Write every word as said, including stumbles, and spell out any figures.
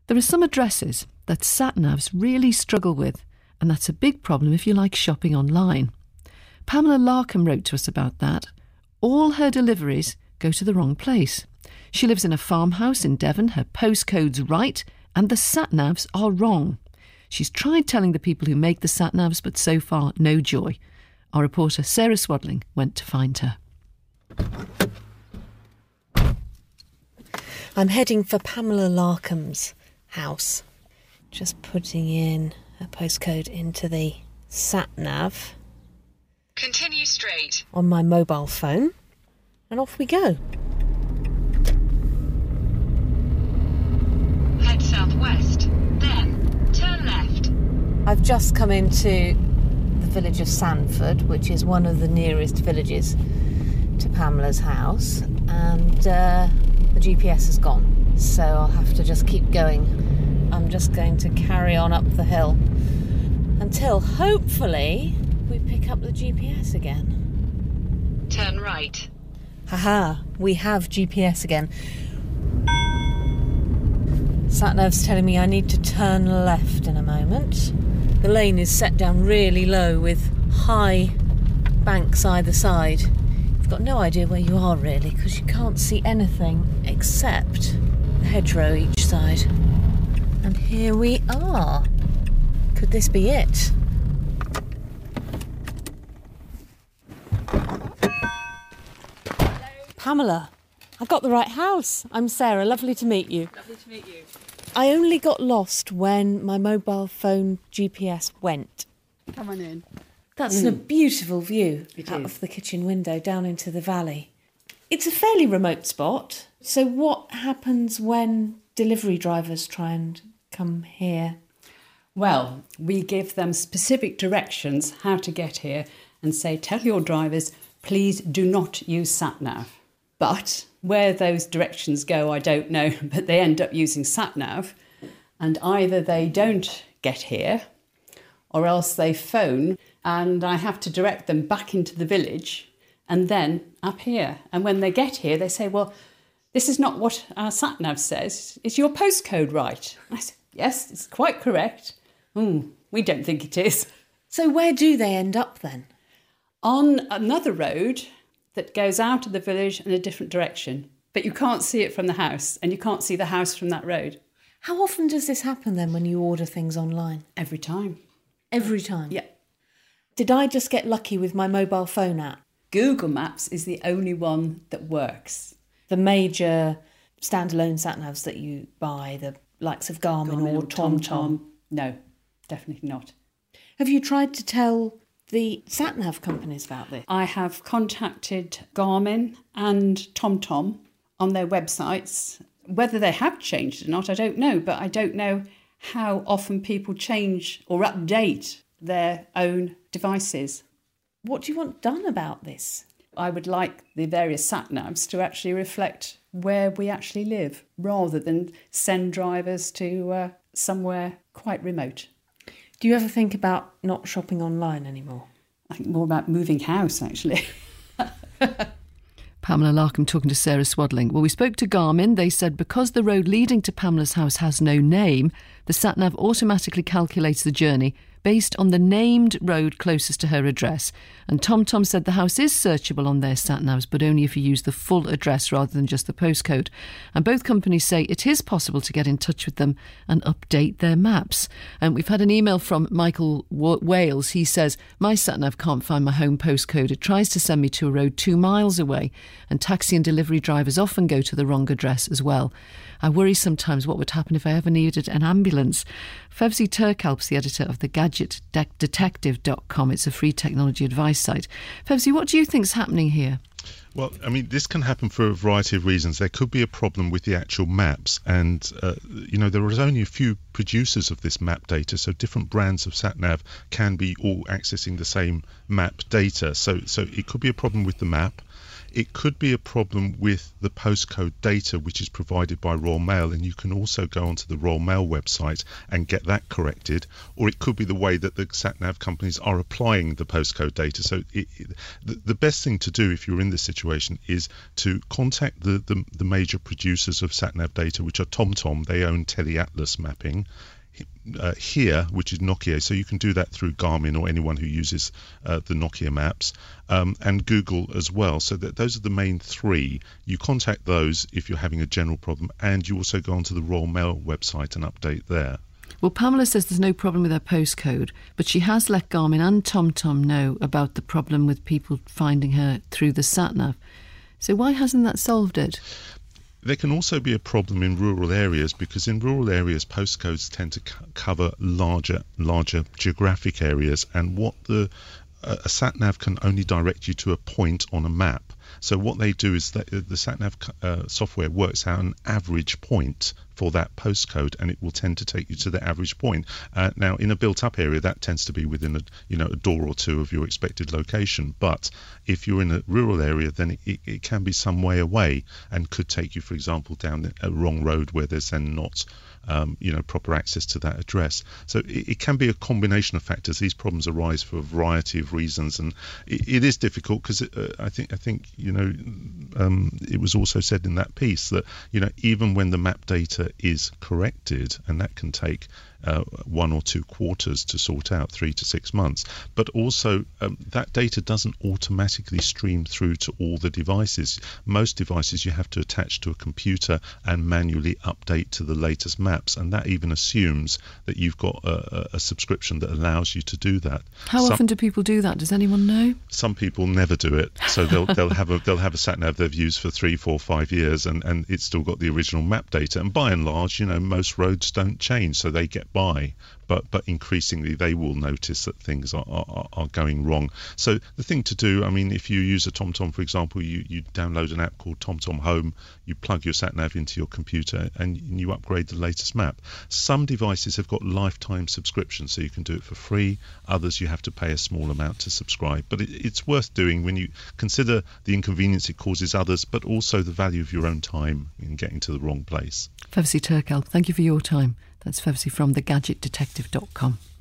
There are some addresses that sat-navs really struggle with, and that's a big problem if you like shopping online. Pamela Larkham wrote to us about that. All her deliveries go to the wrong place. She lives in a farmhouse in Devon, her postcode's right, and the sat-navs are wrong. She's tried telling the people who make the sat-navs, but so far, no joy. Our reporter Sarah Swadling went to find her. I'm heading for Pamela Larkham's house. Just putting in a postcode into the sat-nav. Continue straight. On my mobile phone. And off we go. Head southwest, then turn left. I've just come into the village of Sanford, which is one of the nearest villages to Pamela's house. And uh, the G P S has gone, so I'll have to just keep going. I'm just going to carry on up the hill until, hopefully, we pick up the G P S again. Turn right. Haha, we have G P S again. Sat-nav's telling me I need to turn left in a moment. The lane is set down really low with high banks either side. You've got no idea where you are really, because you can't see anything except the hedgerow each side. And here we are. Could this be it? Pamela, I've got the right house. I'm Sarah. Lovely to meet you. Lovely to meet you. I only got lost when my mobile phone G P S went. Come on in. That's mm. a beautiful view It out is. of the kitchen window down into the valley. It's a fairly remote spot. So what happens when delivery drivers try and come here? Well, we give them specific directions how to get here and say, tell your drivers, please do not use sat-nav. But where those directions go, I don't know, but they end up using sat-nav, and either they don't get here or else they phone, and I have to direct them back into the village and then up here. And when they get here, they say, well, this is not what our sat-nav says. Is your postcode right? I said, yes, it's quite correct. Mm, we don't think it is. So where do they end up then? On another road that goes out of the village in a different direction. But you can't see it from the house, and you can't see the house from that road. How often does this happen then when you order things online? Every time. Every time? Yeah. Did I just get lucky with my mobile phone app? Google Maps is the only one that works. The major standalone sat-navs that you buy, the likes of Garmin, Garmin or TomTom? Tom. No, definitely not. Have you tried to tell the sat-nav companies about this? I have contacted Garmin and TomTom on their websites. Whether they have changed or not, I don't know, but I don't know how often people change or update their own devices. What do you want done about this? I would like the various sat-navs to actually reflect where we actually live, rather than send drivers to uh, somewhere quite remote. Do you ever think about not shopping online anymore? I think more about moving house, actually. Pamela Larkham talking to Sarah Swadling. Well, we spoke to Garmin. They said because the road leading to Pamela's house has no name, the sat-nav automatically calculates the journey based on the named road closest to her address. And TomTom said the house is searchable on their sat-navs, but only if you use the full address rather than just the postcode. And both companies say it is possible to get in touch with them and update their maps. And we've had an email from Michael w- Wales. He says, my sat-nav can't find my home postcode. It tries to send me to a road two miles away. And taxi and delivery drivers often go to the wrong address as well. I worry sometimes what would happen if I ever needed an ambulance. Fevzi Turkalp's the editor of the gadget detective dot com. It's a free technology advice site. Fevzi, what do you think's happening here? Well, I mean, this can happen for a variety of reasons. There could be a problem with the actual maps, and, uh, you know, there is only a few producers of this map data, so different brands of SatNav can be all accessing the same map data. So, so it could be a problem with the map. It could be a problem with the postcode data which is provided by Royal Mail, and you can also go onto the Royal Mail website and get that corrected. Or it could be the way that the sat-nav companies are applying the postcode data. So it, it, the, the best thing to do if you're in this situation is to contact the, the, the major producers of sat-nav data, which are TomTom. They own TeleAtlas mapping. Uh, here, which is Nokia, so you can do that through Garmin or anyone who uses uh, the Nokia maps, um, and Google as well. So that those are the main three. You contact those if you're having a general problem, and you also go onto the Royal Mail website and update there. Well, Pamela says there's no problem with her postcode, but she has let Garmin and TomTom know about the problem with people finding her through the sat-nav. So why hasn't that solved it? There can also be a problem in rural areas, because in rural areas postcodes tend to c- cover larger larger geographic areas, and what the uh, a sat-nav can only direct you to a point on a map. So what they do is that the sat-nav uh, software works out an average point for that postcode, and it will tend to take you to the average point. Uh, now, in a built-up area, that tends to be within a you know a door or two of your expected location. But if you're in a rural area, then it, it, it can be some way away and could take you, for example, down a wrong road where there's then not um, you know proper access to that address. So it, it can be a combination of factors. These problems arise for a variety of reasons, and it, it is difficult because uh, I think I think you know um, it was also said in that piece that you know even when the map data is corrected, and that can take uh, one or two quarters to sort out, three to six months, but also um, that data doesn't automatically stream through to all the devices. Most devices you have to attach to a computer and manually update to the latest maps, and that even assumes that you've got a, a subscription that allows you to do that. How some, often do people do that? Does anyone know? Some people never do it, so they'll they'll have a they'll have a sat nav they've used for three, four, five years, and and it's still got the original map data. And by and large, you know, most roads don't change, so they get by. But but increasingly they will notice that things are, are, are going wrong. So the thing to do, I mean, if you use a TomTom, for example, you, you download an app called TomTom Home, you plug your sat-nav into your computer and you upgrade the latest map. Some devices have got lifetime subscriptions, so you can do it for free. Others you have to pay a small amount to subscribe. But it, it's worth doing when you consider the inconvenience it causes others, but also the value of your own time in getting to the wrong place. Fevzi Turkel, thank you for your time. That's Fevzi from the gadget detective dot com.